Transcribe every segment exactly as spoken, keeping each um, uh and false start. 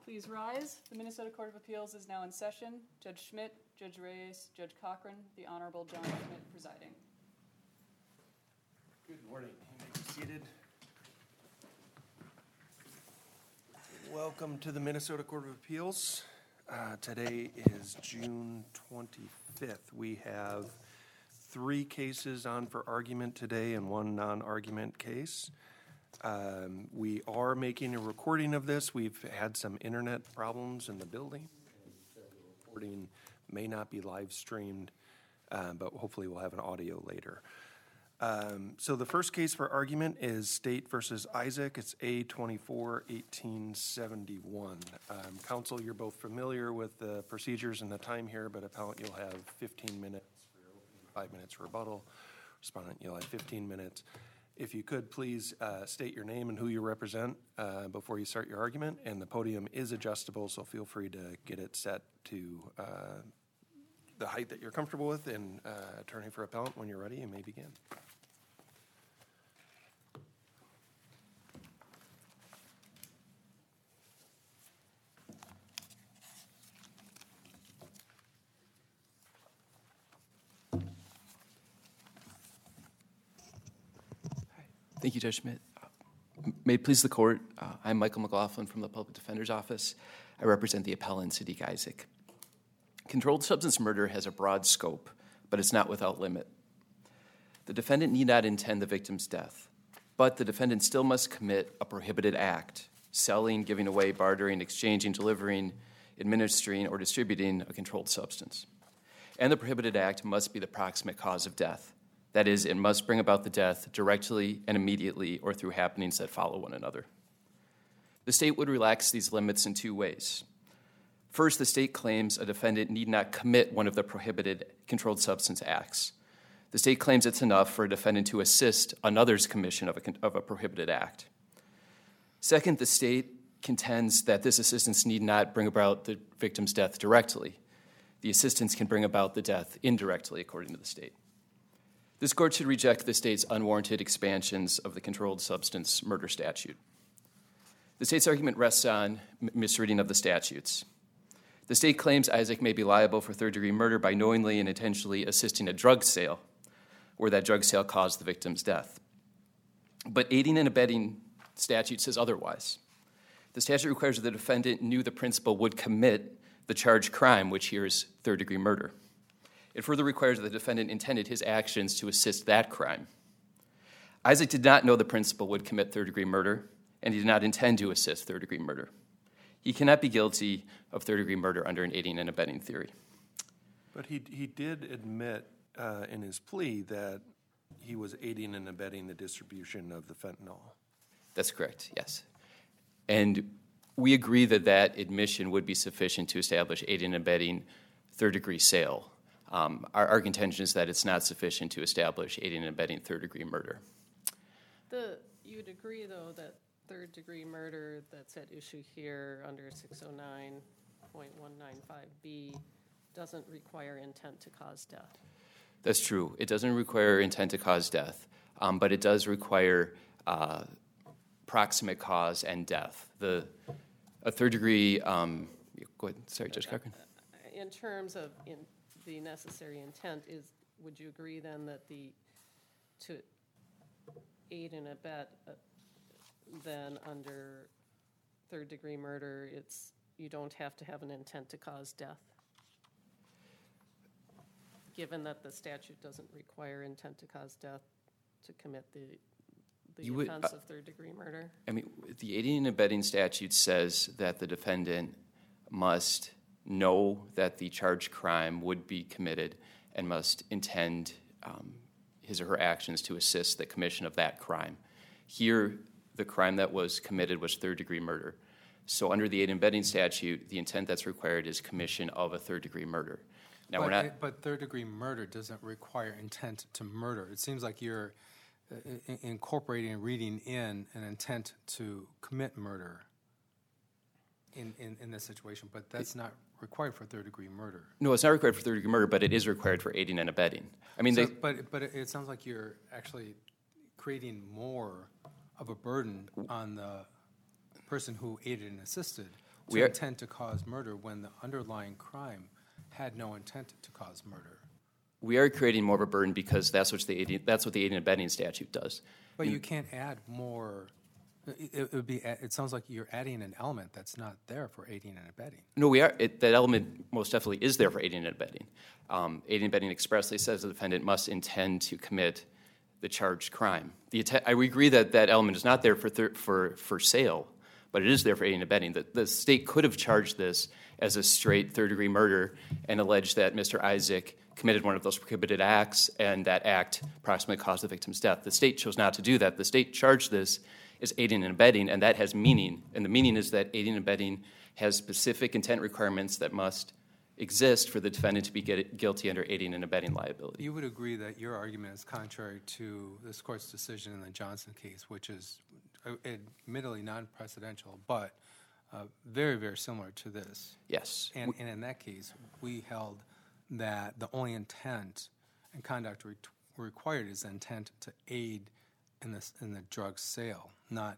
Please rise. The Minnesota Court of Appeals is now in session. Judge Schmidt, Judge Reyes, Judge Cochran, the Honorable John Schmidt presiding. Good morning. You may be seated. Welcome to the Minnesota Court of Appeals. Uh, today is June twenty-fifth. We have three cases on for argument today and one non-argument case. Um, we are making a recording of this. We've had some internet problems in the building. The recording may not be live streamed, uh, but hopefully we'll have an audio later. Um, so the first case for argument is State versus Isaac. It's A twenty-four eighteen seventy-one. Um, counsel, you're both familiar with the procedures and the time here, but appellant, you'll have fifteen minutes for your opening, five minutes for rebuttal. Respondent, you'll have fifteen minutes. If you could, please uh, state your name and who you represent uh, before you start your argument. And the podium is adjustable, so feel free to get it set to uh, the height that you're comfortable with. And uh, attorney for appellant, when you're ready, you may begin. Thank you, Judge Schmidt. Uh, may it please the court, uh, I'm Michael McLaughlin from the Public Defender's Office. I represent the appellant, Sadiq Isaac. Controlled substance murder has a broad scope, but it's not without limit. The defendant need not intend the victim's death, but the defendant still must commit a prohibited act, selling, giving away, bartering, exchanging, delivering, administering, or distributing a controlled substance. And the prohibited act must be the proximate cause of death. That is, it must bring about the death directly and immediately or through happenings that follow one another. The state would relax these limits in two ways. First, the state claims a defendant need not commit one of the prohibited controlled substance acts. The state claims it's enough for a defendant to assist another's commission of a, of a prohibited act. Second, the state contends that this assistance need not bring about the victim's death directly. The assistance can bring about the death indirectly, according to the state. This court should reject the state's unwarranted expansions of the controlled substance murder statute. The state's argument rests on misreading of the statutes. The state claims Isaac may be liable for third-degree murder by knowingly and intentionally assisting a drug sale where that drug sale caused the victim's death. But aiding and abetting statute says otherwise. The statute requires that the defendant knew the principal would commit the charged crime, which here is third-degree murder. It further requires that the defendant intended his actions to assist that crime. Isaac did not know the principal would commit third-degree murder, and he did not intend to assist third-degree murder. He cannot be guilty of third-degree murder under an aiding and abetting theory. But he he did admit uh, in his plea that he was aiding and abetting the distribution of the fentanyl. That's correct, yes. And we agree that that admission would be sufficient to establish aiding and abetting third-degree sale. Um, our, our contention is that it's not sufficient to establish aiding and abetting third-degree murder. The you would agree, though, that third-degree murder that's at issue here under six oh nine point one nine five B doesn't require intent to cause death. That's true. It doesn't require intent to cause death, um, but it does require uh, proximate cause and death. The a third-degree. Um, go ahead. Sorry, Judge Cochran. In terms of in the necessary intent, is would you agree then that the to aid and abet uh, then under third degree murder it's you don't have to have an intent to cause death, given that the statute doesn't require intent to cause death to commit the the You would, offense uh, of third degree murder? I mean, the aiding and abetting statute says that the defendant must know that the charged crime would be committed and must intend um, his or her actions to assist the commission of that crime. Here, the crime that was committed was third-degree murder. So under the aiding and abetting statute, the intent that's required is commission of a third-degree murder. Now, but, we're not. It, but third-degree murder doesn't require intent to murder. It seems like you're uh, in- incorporating and reading in an intent to commit murder in, in, in this situation, but that's not required for third-degree murder. No, it's not required for third-degree murder, but it is required for aiding and abetting. I mean, So, they, but but it, it sounds like you're actually creating more of a burden on the person who aided and assisted to We are- intent to cause murder when the underlying crime had no intent to cause murder. We are creating more of a burden because that's what the aiding, that's what the aiding and abetting statute does. But you can't add more. It, it would be. It sounds like you're adding an element that's not there for aiding and abetting. No, we are. It, that element most definitely is there for aiding and abetting. Um, aiding and abetting expressly says the defendant must intend to commit the charged crime. The atten- I agree that that element is not there for thir- for for sale, but it is there for aiding and abetting. The, the state could have charged this as a straight third-degree murder and alleged that Mister Isaac committed one of those prohibited acts, and that act approximately caused the victim's death. The state chose not to do that. The state charged this as aiding and abetting, and that has meaning. And the meaning is that aiding and abetting has specific intent requirements that must exist for the defendant to be get, guilty under aiding and abetting liability. You would agree that your argument is contrary to this court's decision in the Johnson case, which is uh, admittedly non-precedential, but uh, very, very similar to this. Yes. And, and in that case, we held that the only intent and conduct re- required is the intent to aid in the, in the drug sale, not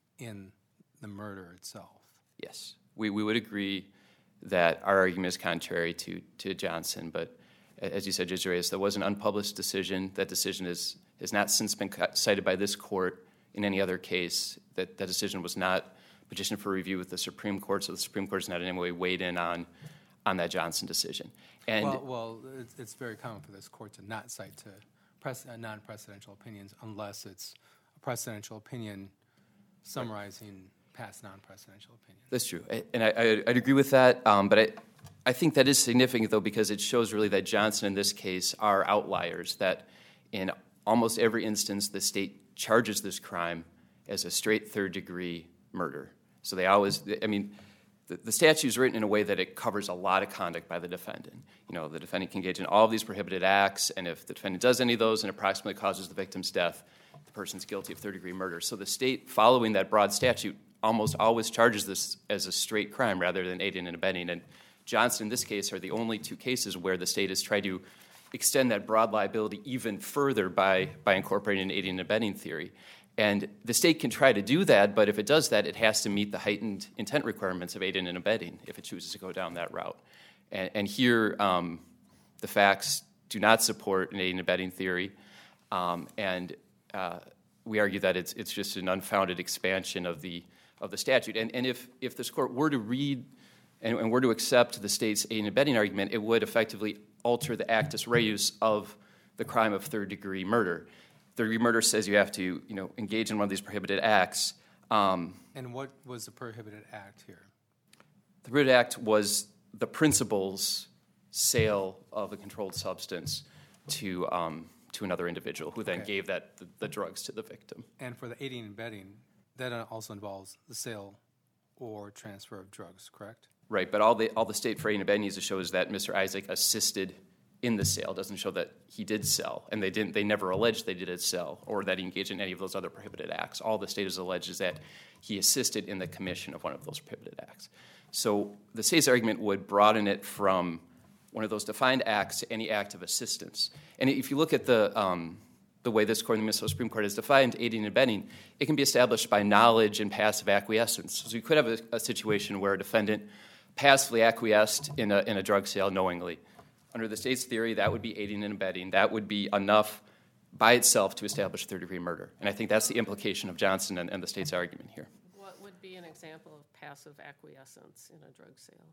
in the murder itself. Yes. We, we would agree that our argument is contrary to, to Johnson, but as you said, Judge Reyes, that was an unpublished decision. That decision is, has not since been cited by this court in any other case. That, that decision was not petitioned for review with the Supreme Court, so the Supreme Court has not in any way weighed in on, on that Johnson decision. And well, well it's, it's very common for this court to not cite to pres- uh, non-precedential opinions unless it's a precedential opinion summarizing past non-precedential opinions. That's true, I, and I, I, I'd agree with that, um, but I, I think that is significant, though, because it shows really that Johnson in this case are outliers, that in almost every instance the state charges this crime as a straight third-degree murder. So they always, I mean, the, the statute is written in a way that it covers a lot of conduct by the defendant. You know, the defendant can engage in all of these prohibited acts, and if the defendant does any of those and approximately causes the victim's death, the person's guilty of third-degree murder. So the state, following that broad statute, almost always charges this as a straight crime rather than aiding and abetting. And Johnson, in this case, are the only two cases where the state has tried to extend that broad liability even further by, by incorporating an aiding and abetting theory. And the state can try to do that, but if it does that, it has to meet the heightened intent requirements of aiding and abetting if it chooses to go down that route. And, and here, um, the facts do not support an aiding and abetting theory, um, and uh, we argue that it's it's just an unfounded expansion of the of the statute. And and if if this court were to read and, and were to accept the state's aiding and abetting argument, it would effectively alter the actus reus of the crime of third-degree murder. Third-degree murder says you have to, you know, engage in one of these prohibited acts. Um, and what was the prohibited act here? the prohibited act was the principal's sale of a controlled substance to um, to another individual, who then Okay. gave that the, the drugs to the victim. And for the aiding and abetting, that also involves the sale or transfer of drugs, correct? Right, but all the all the state for aiding and abetting needs to show is that Mister Isaac assisted in the sale. It doesn't show that he did sell, and they didn't. They never alleged they did sell or that he engaged in any of those other prohibited acts. All the state has alleged is that he assisted in the commission of one of those prohibited acts. So the state's argument would broaden it from one of those defined acts to any act of assistance. And if you look at the um, the way this court and the Minnesota Supreme Court has defined aiding and abetting, it can be established by knowledge and passive acquiescence. So you could have a, a situation where a defendant passively acquiesced in a in a drug sale knowingly. Under the state's theory, that would be aiding and abetting. That would be enough by itself to establish third-degree murder. And I think that's the implication of Johnson and, and the state's argument here. What would be an example of passive acquiescence in a drug sale?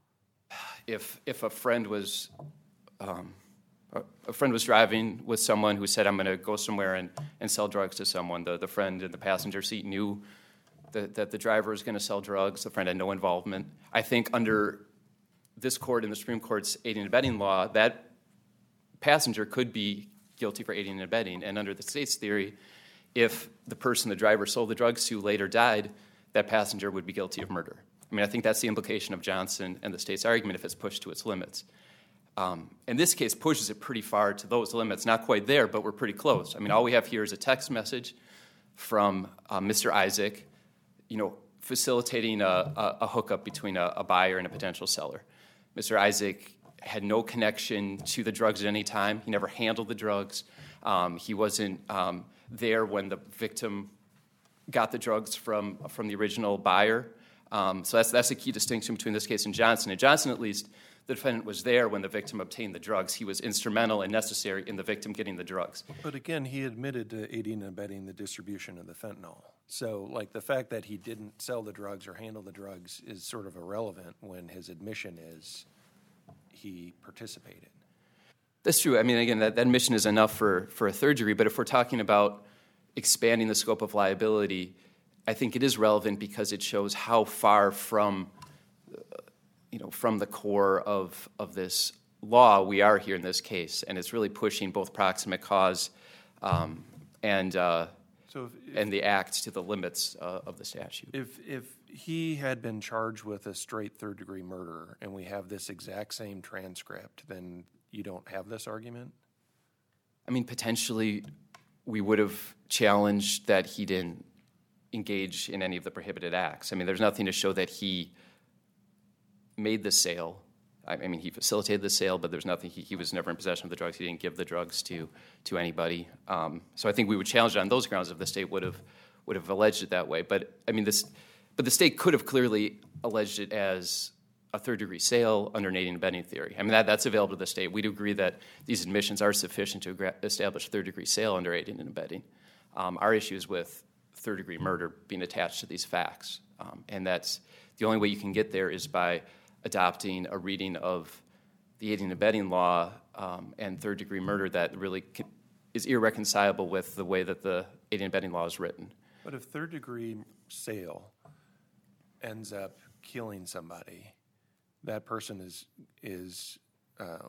If if a friend was um, a, a friend was driving with someone who said, "I'm going to go somewhere and, and sell drugs to someone," the, the friend in the passenger seat knew that, that the driver was going to sell drugs. The friend had no involvement. I think under this court and the Supreme Court's aiding and abetting law, that passenger could be guilty for aiding and abetting. And under the state's theory, if the person the driver sold the drugs to later died, that passenger would be guilty of murder. I mean, I think that's the implication of Johnson and the state's argument if it's pushed to its limits. Um, and this case pushes it pretty far to those limits. Not quite there, but we're pretty close. I mean, all we have here is a text message from uh, Mister Isaac, you know, facilitating a, a, a hookup between a, a buyer and a potential seller. Mister Isaac had no connection to the drugs at any time. He never handled the drugs. Um, he wasn't um, there when the victim got the drugs from from the original buyer. Um, so that's that's a key distinction between this case and Johnson. In Johnson, at least, the defendant was there when the victim obtained the drugs. He was instrumental and necessary in the victim getting the drugs. But again, he admitted to aiding and abetting the distribution of the fentanyl. So, like, the fact that he didn't sell the drugs or handle the drugs is sort of irrelevant when his admission is he participated. That's true. I mean, again, that, that admission is enough for, for a third degree, but if we're talking about expanding the scope of liability, I think it is relevant because it shows how far from, uh, you know, from the core of, of this law we are here in this case, and it's really pushing both proximate cause um, and uh, So if, if, and the act to the limits uh, of the statute. if if he had been charged with a straight third-degree murder and we have this exact same transcript, then you don't have this argument? I mean, potentially we would have challenged that he didn't engage in any of the prohibited acts. I mean, there's nothing to show that he made the sale. I I mean, he facilitated the sale, but there's nothing, he, he was never in possession of the drugs. He didn't give the drugs to to anybody. Um, so I think we would challenge it on those grounds if the state would have would have alleged it that way. But I mean, this, but the state could have clearly alleged it as a third-degree sale under an aiding and abetting theory. I mean, that, that's available to the state. We do agree that these admissions are sufficient to gra- establish third-degree sale under aiding and abetting. Um, our issue is with third-degree murder being attached to these facts, um, and that's the only way you can get there is by adopting a reading of the aiding and abetting law um, and third-degree murder that really can, is irreconcilable with the way that the aiding and abetting law is written. But if third-degree sale ends up killing somebody, that person is is uh,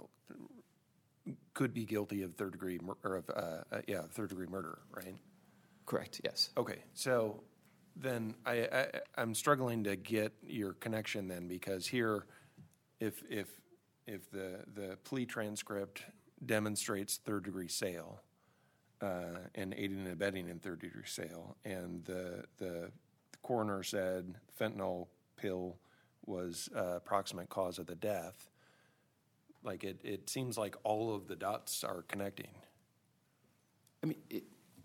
could be guilty of third degree mur- or of uh, uh, yeah third degree murder, right? Correct. Yes. Okay, so then I, I I'm struggling to get your connection then, because here, if if if the the plea transcript demonstrates third degree sale uh, and aiding and abetting in third degree sale, and the the coroner said fentanyl pill was uh, proximate cause of the death, like it, it seems like all of the dots are connecting. I mean, it,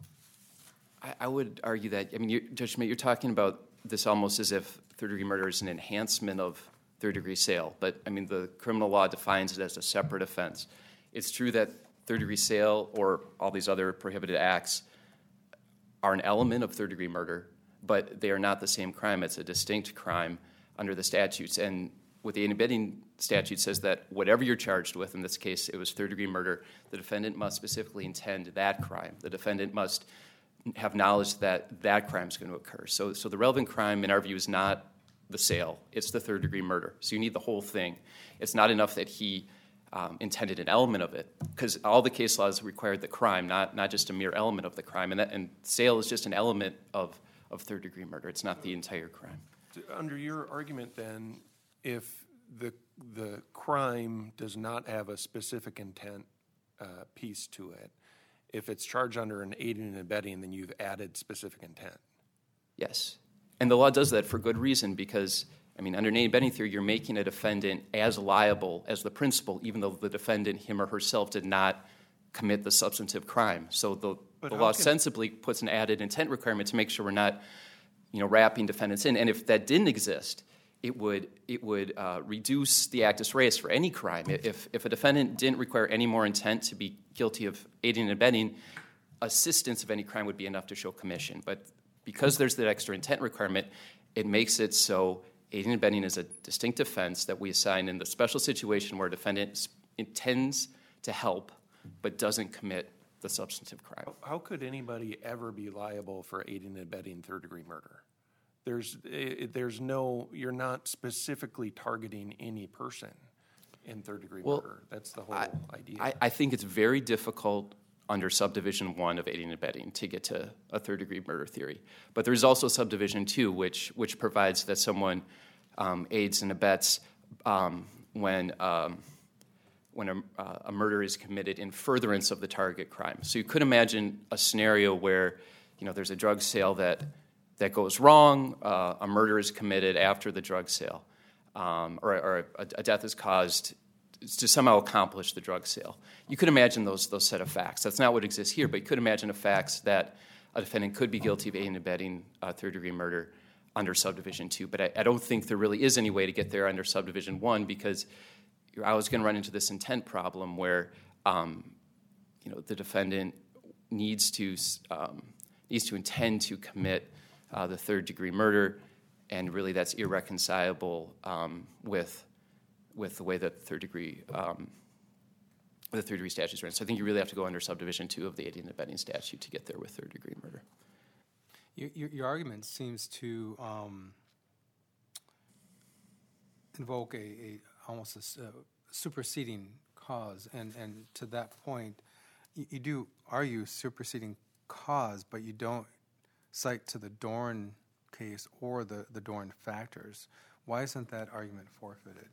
I, I would argue that, I mean, you're, Judge Schmidt, you're talking about this almost as if third-degree murder is an enhancement of third-degree sale, but, I mean, the criminal law defines it as a separate offense. It's true that third-degree sale or all these other prohibited acts are an element of third-degree murder, but they are not the same crime. It's a distinct crime under the statutes, and what the aiding and abetting statute says that whatever you're charged with, in this case it was third-degree murder, the defendant must specifically intend that crime. The defendant must have knowledge that that crime is going to occur. So, so the relevant crime, in our view, is not the sale, it's the third-degree murder. So you need the whole thing. It's not enough that he um, intended an element of it, because all the case laws required the crime, not, not just a mere element of the crime, and, that, and sale is just an element of, of third-degree murder. It's not the entire crime. Under your argument, then, if the the crime does not have a specific intent uh, piece to it, if it's charged under an aiding and abetting, then you've added specific intent. Yes. And the law does that for good reason because, I mean, under an aiding and abetting theory, you're making a defendant as liable as the principal, even though the defendant, him or herself, did not commit the substantive crime. So the, the law can... sensibly puts an added intent requirement to make sure we're not, you know, wrapping defendants in. And if that didn't exist, it would it would uh, reduce the actus reus for any crime. If if a defendant didn't require any more intent to be guilty of aiding and abetting, assistance of any crime would be enough to show commission. But because there's that extra intent requirement, it makes it so aiding and abetting is a distinct offense that we assign in the special situation where a defendant intends to help but doesn't commit the substantive crime. How could anybody ever be liable for aiding and abetting third-degree murder? There's, it, there's no, you're not specifically targeting any person in third-degree Well, murder. That's the whole I, idea. I, I think it's very difficult under subdivision one of aiding and abetting to get to a third-degree murder theory. But there's also subdivision two, which which provides that someone um, aids and abets um, when um, when a, uh, a murder is committed in furtherance of the target crime. So you could imagine a scenario where, you know, there's a drug sale that that goes wrong, uh, a murder is committed after the drug sale, um, or, or a, a death is caused to somehow accomplish the drug sale. You could imagine those those set of facts. That's not what exists here, but you could imagine a facts that a defendant could be guilty of aiding and abetting uh, third-degree murder under subdivision two. But I, I don't think there really is any way to get there under subdivision one, because you're always going to run into this intent problem where um, you know the defendant needs to um, needs to intend to commit uh, the third degree murder, and really that's irreconcilable um, with with the way that the third degree um, the third degree statute is written. So I think you really have to go under subdivision two of the aiding and abetting statute to get there with third degree murder. Your, your, your argument seems to um, invoke a, a almost a, a superseding cause, and, and to that point, you, you do argue superseding cause, but you don't cite to the Dorn case or the, the Dorn factors. Why isn't that argument forfeited?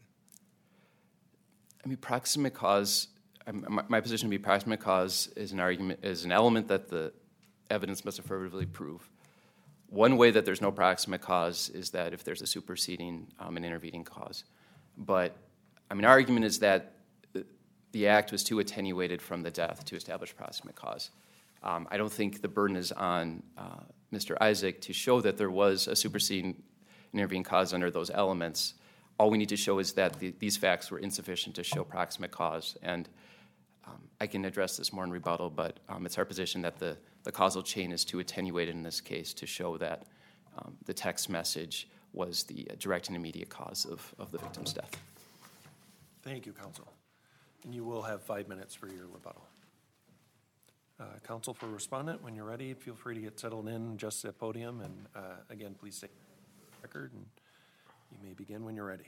I mean, proximate cause. Um, my, my position would be proximate cause is an argument is an element that the evidence must affirmatively prove. One way that there's no proximate cause is that if there's a superseding um, and intervening cause. But I mean, our argument is that the act was too attenuated from the death to establish proximate cause. Um, I don't think the burden is on uh, Mister Isaac to show that there was a superseding and intervening cause under those elements. All we need to show is that the, these facts were insufficient to show proximate cause. And um, I can address this more in rebuttal, but um, it's our position that the, the causal chain is too attenuated in this case to show that um, the text message was the direct and immediate cause of, of the victim's death. Thank you, counsel. And you will have five minutes for your rebuttal. Uh, counsel for respondent, when you're ready, feel free to get settled in just at podium. And uh, again, please state the record, and you may begin when you're ready.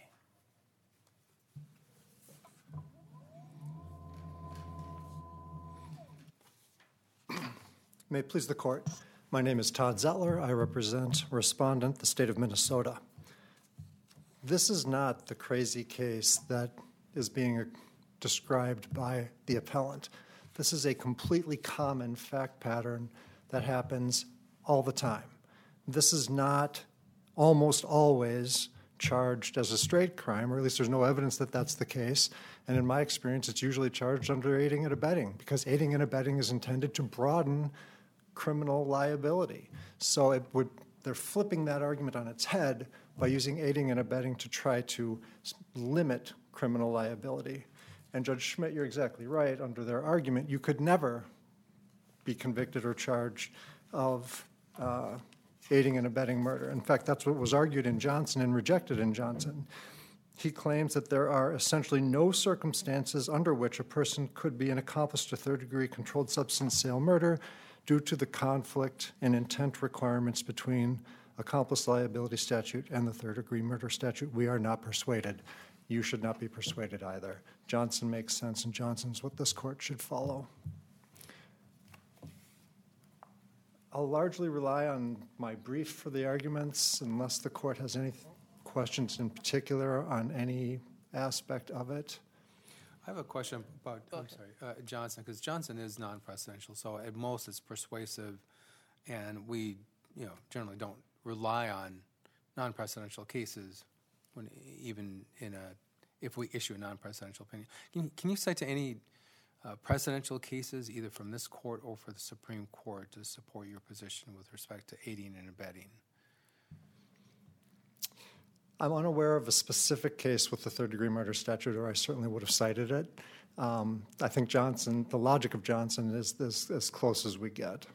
May it please the court. My name is Todd Zettler. I represent respondent, the state of Minnesota. This is not the crazy case that is being described by the appellant. This is a completely common fact pattern that happens all the time. This is not almost always charged as a straight crime, or at least there's no evidence that that's the case. And in my experience, it's usually charged under aiding and abetting, because aiding and abetting is intended to broaden criminal liability. So it would, they're flipping that argument on its head by using aiding and abetting to try to limit criminal liability. And Judge Schmidt, you're exactly right. Under their argument, you could never be convicted or charged of uh, aiding and abetting murder. In fact, that's what was argued in Johnson and rejected in Johnson. He claims that there are essentially no circumstances under which a person could be an accomplice to third-degree controlled substance sale murder due to the conflict and intent requirements between accomplice liability statute and the third-degree murder statute. We are not persuaded. You should not be persuaded either. Johnson makes sense, and Johnson's what this court should follow. I'll largely rely on my brief for the arguments unless the court has any questions in particular on any aspect of it. I have a question about, I'm sorry, uh, Johnson, because Johnson is non-precedential, so at most it's persuasive, and we, you know, generally don't rely on non-precedential cases when even in a, if we issue a non-precedential opinion. Can, can you cite to any uh, precedential cases, either from this court or for the Supreme Court, to support your position with respect to aiding and abetting? I'm unaware of a specific case with the third-degree murder statute, or I certainly would have cited it. Um, I think Johnson, the logic of Johnson is, is as close as we get.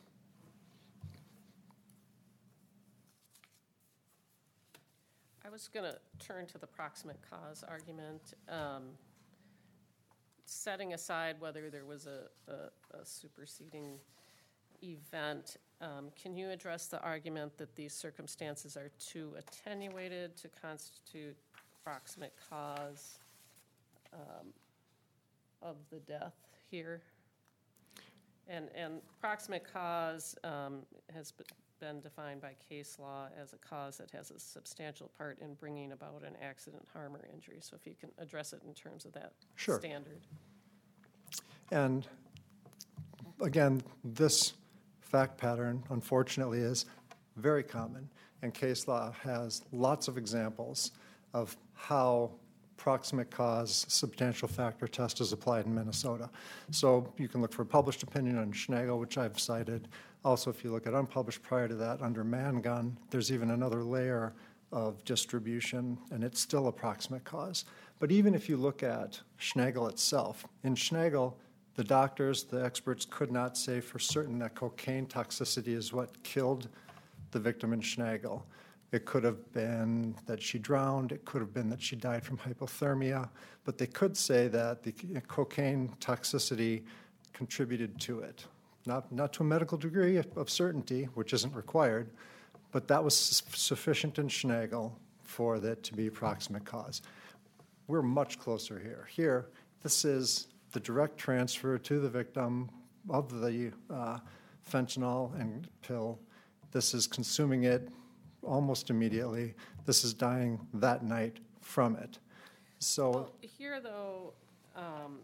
I was going to turn to the proximate cause argument. Um, setting aside whether there was a, a, a superseding event, um, can you address the argument that these circumstances are too attenuated to constitute proximate cause um, of the death here? And, and proximate cause um, has been defined by case law as a cause that has a substantial part in bringing about an accident, harm, or injury. So if you can address it in terms of that Sure. standard. And again, this fact pattern, unfortunately, is very common, and case law has lots of examples of how proximate cause substantial factor test is applied in Minnesota. So you can look for a published opinion on Schnagel, which I've cited. Also, if you look at unpublished prior to that, under Mangun, there's even another layer of distribution, and it's still a proximate cause. But even if you look at Schnagel itself, in Schnagel, the doctors, the experts could not say for certain that cocaine toxicity is what killed the victim in Schnagel. It could have been that she drowned, it could have been that she died from hypothermia, but they could say that the cocaine toxicity contributed to it. Not, not to a medical degree of certainty, which isn't required, but that was sufficient in Schnagel for that to be proximate cause. We're much closer here. Here, this is the direct transfer to the victim of the uh, fentanyl and pill. This is consuming it almost immediately. This is dying that night from it. So Well, here, though, um,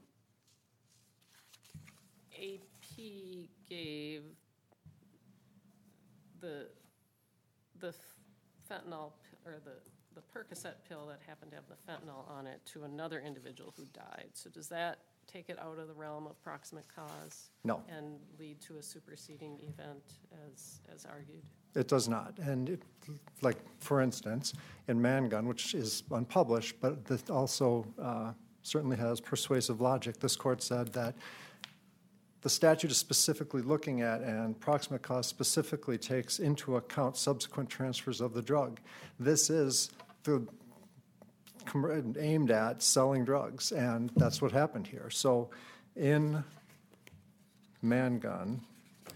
A P gave the the fentanyl p- or the the Percocet pill that happened to have the fentanyl on it to another individual who died. So does that take it out of the realm of proximate cause? No. And lead to a superseding event as as argued? it does not. And it, like, for instance, in Mangun, which is unpublished, but that also uh, certainly has persuasive logic, this court said that the statute is specifically looking at, and proximate cause specifically takes into account subsequent transfers of the drug. This is the aimed at selling drugs, and that's what happened here. So in Mangun,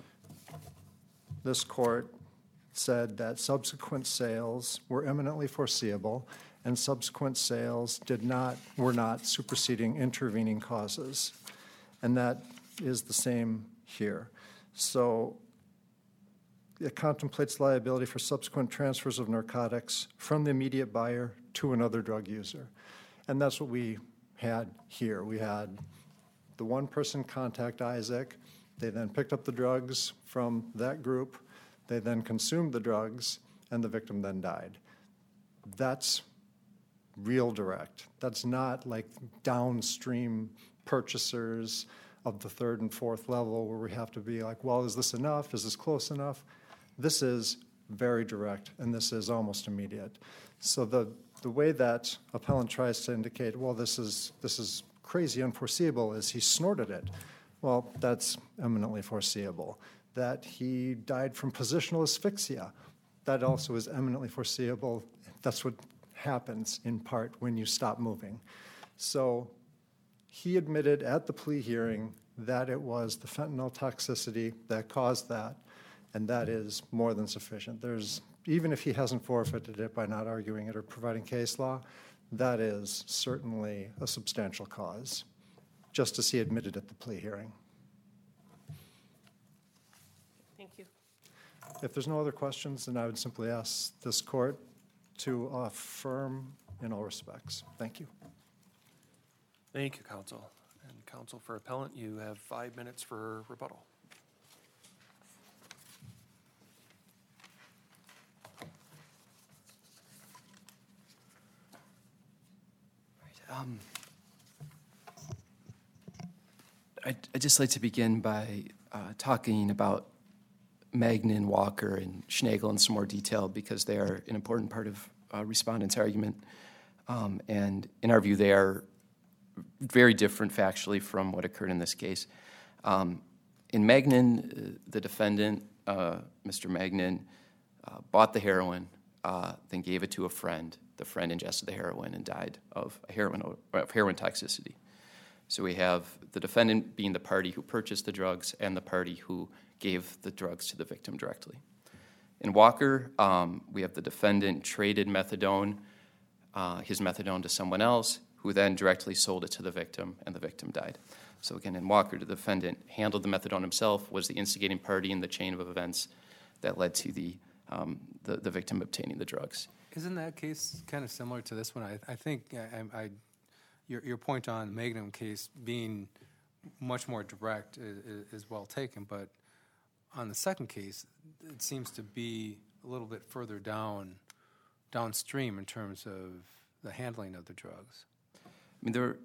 this court said that subsequent sales were eminently foreseeable, and subsequent sales did not were not superseding intervening causes. And that is the same here. So it contemplates liability for subsequent transfers of narcotics from the immediate buyer to another drug user. And that's what we had here. We had the one person contact Isaac. They then picked up the drugs from that group. They then consumed the drugs, and the victim then died. That's real direct. That's not like downstream purchasers of the third and fourth level where we have to be like, well, is this enough? Is this close enough? This is very direct, and this is almost immediate. So the, the way that appellant tries to indicate, well, this is, this is crazy unforeseeable, is he snorted it. Well, that's eminently foreseeable. That he died from positional asphyxia, that also is eminently foreseeable. That's what happens in part when you stop moving. So he admitted at the plea hearing that it was the fentanyl toxicity that caused that, and that is more than sufficient. There's, even if he hasn't forfeited it by not arguing it or providing case law, that is certainly a substantial cause, just as he admitted at the plea hearing. Thank you. If there's no other questions, then I would simply ask this court to affirm in all respects. Thank you. Thank you, counsel. And counsel for appellant, you have five minutes for rebuttal. Um, I'd, I'd just like to begin by uh, talking about Magnin, Walker, and Schnagel in some more detail because they are an important part of uh, respondent's argument. Um, and in our view, they are very different factually from what occurred in this case. Um, in Magnin, uh, the defendant, uh, Mister Magnin, uh, bought the heroin, uh, then gave it to a friend. The friend ingested the heroin and died of a heroin, of heroin toxicity. So we have the defendant being the party who purchased the drugs and the party who gave the drugs to the victim directly. In Walker, um, we have the defendant traded methadone, uh, his methadone to someone else, who then directly sold it to the victim, and the victim died. So again, in Walker, the defendant handled the methadone himself, was the instigating party in the chain of events that led to the, um, the, the victim obtaining the drugs. Isn't that case kind of similar to this one? I, I think I, I, your, your point on the Magnum case being much more direct is, is well taken, but on the second case, it seems to be a little bit further down, downstream in terms of the handling of the drugs. I mean, there,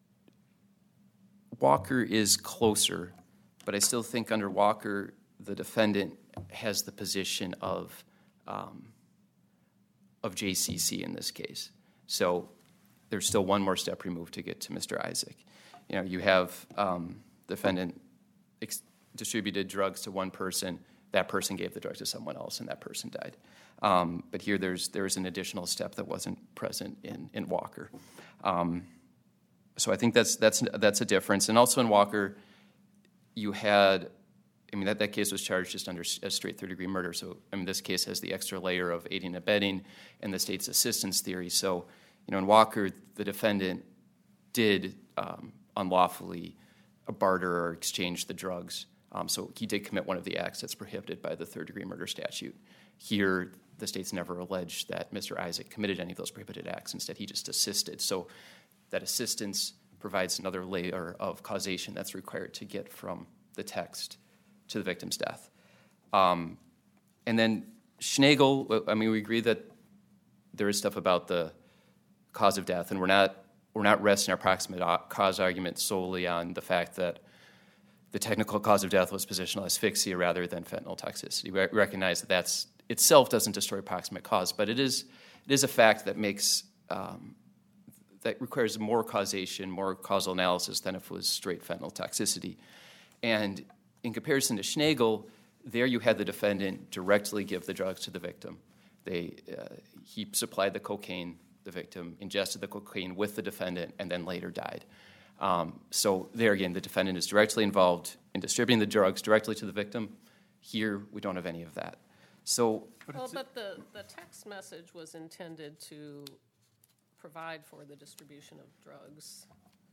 Walker is closer, but I still think under Walker, the defendant has the position of um, of J C C in this case. So there's still one more step removed to get to Mister Isaac. You know, you have um, defendant ex- distributed drugs to one person, that person gave the drug to someone else, and that person died. Um, but here there's there's an additional step that wasn't present in, in Walker. Um, so I think that's that's that's a difference. And also in Walker, you had, I mean, that, that case was charged just under a straight third-degree murder. So, I mean, this case has the extra layer of aiding and abetting and the state's assistance theory. So, you know, in Walker, the defendant did um, unlawfully barter or exchange the drugs. Um, so he did commit one of the acts that's prohibited by the third-degree murder statute. Here, the state's never alleged that Mister Isaac committed any of those prohibited acts. Instead, he just assisted. So that assistance provides another layer of causation that's required to get from the text to the victim's death. Um, and then Schnagle, I mean, we agree that there is stuff about the cause of death, and we're not we're not resting our proximate cause argument solely on the fact that the technical cause of death was positional asphyxia rather than fentanyl toxicity. We recognize that that's itself doesn't destroy proximate cause, but it is it is a fact that makes um, that requires more causation, more causal analysis than if it was straight fentanyl toxicity. And in comparison to Schnagle, there you had the defendant directly give the drugs to the victim. They uh, he supplied the cocaine. The victim ingested the cocaine with the defendant and then later died. Um, so there again, the defendant is directly involved in distributing the drugs directly to the victim. Here, we don't have any of that. So, Well, but the, the text message was intended to provide for the distribution of drugs.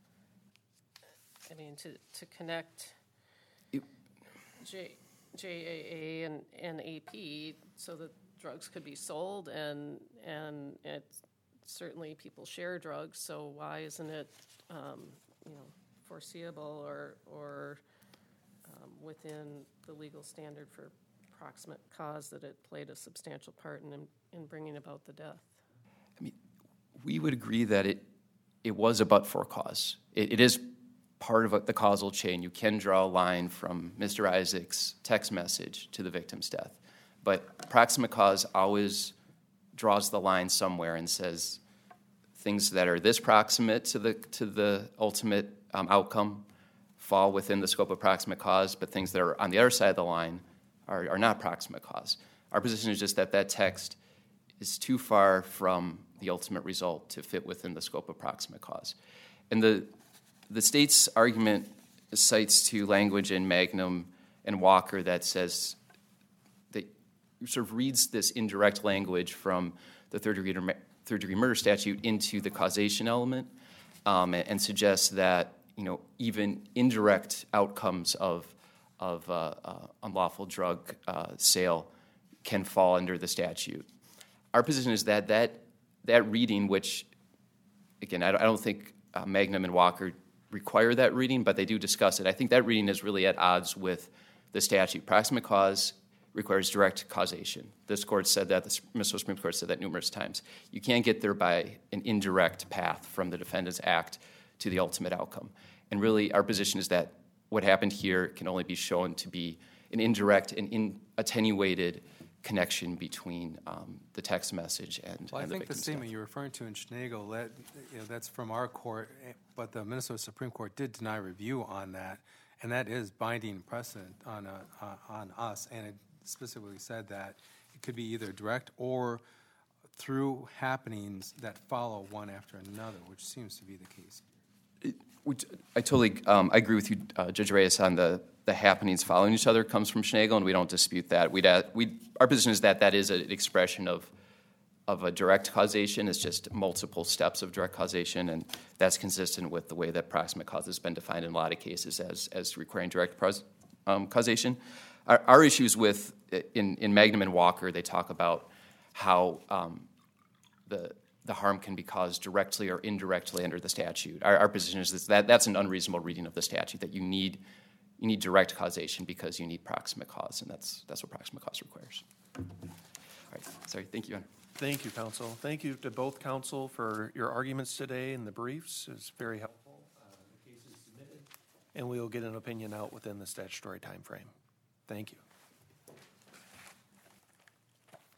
I mean, to, to connect it, J, J A A and, and A P so that drugs could be sold, and and it's certainly people share drugs, so why isn't it, um, you know, foreseeable or or um, within the legal standard for proximate cause that it played a substantial part in in bringing about the death? I mean, we would agree that it it was a but-for cause. It, it is part of a, the causal chain. You can draw a line from Mister Isaac's text message to the victim's death, but proximate cause always draws the line somewhere and says things that are this proximate to the to the ultimate um, outcome fall within the scope of proximate cause, but things that are on the other side of the line are, are not proximate cause. Our position is just that that text is too far from the ultimate result to fit within the scope of proximate cause. And the the state's argument cites to language in Magnum and Walker that says that sort of reads this indirect language from the third degree third degree murder statute into the causation element, um, and, and suggests that, you know, even indirect outcomes of of uh, uh, unlawful drug uh, sale can fall under the statute. Our position is that that that reading, which again I don't, I don't think uh, Magnum and Walker require that reading, but they do discuss it. I think that reading is really at odds with the statute. Proximate cause requires direct causation. This court said that, the Minnesota Supreme Court said that numerous times. You can't get there by an indirect path from the defendant's act to the ultimate outcome. And really, our position is that what happened here can only be shown to be an indirect and in attenuated connection between um, the text message and, well, and I the think the victim's statement death. you're referring to in Schnagle, that, you know, that's from our court, but the Minnesota Supreme Court did deny review on that, and that is binding precedent on a, uh, on us, and it specifically said that it could be either direct or through happenings that follow one after another, which seems to be the case. It, which, I totally um, I agree with you, uh, Judge Reyes, on the, the happenings following each other comes from Schnagle, and we don't dispute that. We'd, uh, we our position is that that is an expression of of a direct causation. It's just multiple steps of direct causation, and that's consistent with the way that proximate cause has been defined in a lot of cases as as requiring direct pros, um, causation. Our, our issues with in in Magnum and Walker, they talk about how um, the the harm can be caused directly or indirectly under the statute. Our, our position is that that's an unreasonable reading of the statute, that you need you need direct causation because you need proximate cause, and that's that's what proximate cause requires. All right, sorry, thank you, Honor. Thank you, counsel. Thank you to both counsel for your arguments today and the briefs. It was very helpful. Uh, the case is submitted, and we will get an opinion out within the statutory time frame. Thank you.